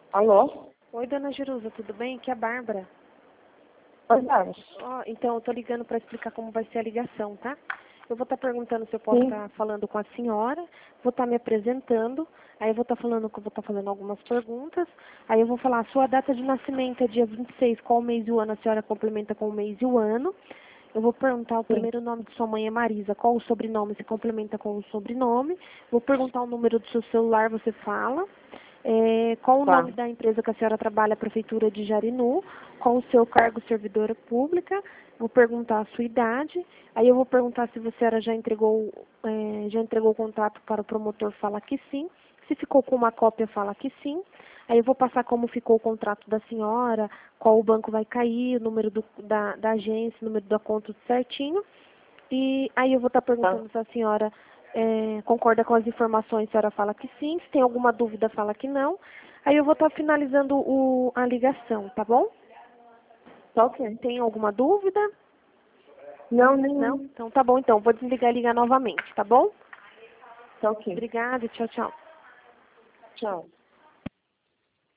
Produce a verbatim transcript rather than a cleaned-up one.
Alô? Oi, dona Jerusa, tudo bem? Aqui é a Bárbara. Oi, Bárbara. Ó, então, eu tô ligando para explicar como vai ser a ligação, tá? Eu vou estar perguntando se eu posso Sim. estar falando com a senhora, vou estar me apresentando, aí eu vou estar falando que eu vou estar fazendo algumas perguntas, aí eu vou falar, sua data de nascimento é dia vinte e seis, qual o mês e o ano a senhora complementa com o mês e o ano. Eu vou perguntar o Sim. primeiro nome de sua mãe é Marisa, qual o sobrenome se complementa com o sobrenome. Vou perguntar o número do seu celular, você fala. É, qual o Tá. nome da empresa que a senhora trabalha, a Prefeitura de Jarinu, qual o seu cargo servidora pública, vou perguntar a sua idade, aí eu vou perguntar se a senhora já entregou, é, já entregou o contrato para o promotor, fala que sim, se ficou com uma cópia, fala que sim, aí eu vou passar como ficou o contrato da senhora, qual o banco vai cair, o número do, da, da agência, o número da conta tudo certinho, e aí eu vou estar perguntando Tá. se a senhora é, concorda com as informações, a senhora fala que sim, se tem alguma dúvida, fala que não. Aí eu vou estar finalizando o, a ligação, tá bom? Tá ok. Tem alguma dúvida? Não, Não? nenhum. Então tá bom, então. Vou desligar e ligar novamente, tá bom? Tá ok. Obrigada e tchau, tchau. Tchau.